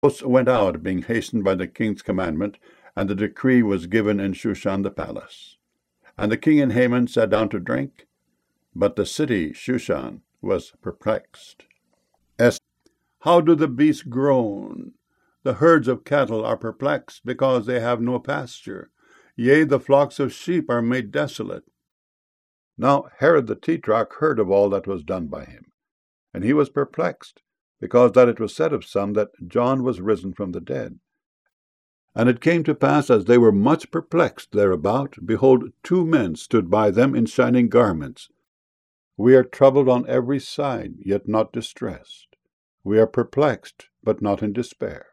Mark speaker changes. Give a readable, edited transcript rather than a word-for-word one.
Speaker 1: Hosts went out, being hastened by the king's commandment, and the decree was given in Shushan the palace. And the king and Haman sat down to drink, but the city, Shushan, was perplexed. How do the beasts groan? The herds of cattle are perplexed, because they have no pasture. Yea, the flocks of sheep are made desolate. Now Herod the Tetrarch heard of all that was done by him, and he was perplexed, because that it was said of some that John was risen from the dead. And it came to pass, as they were much perplexed thereabout, behold, 2 men stood by them in shining garments. We are troubled on every side, yet not distressed. We are perplexed, but not in despair.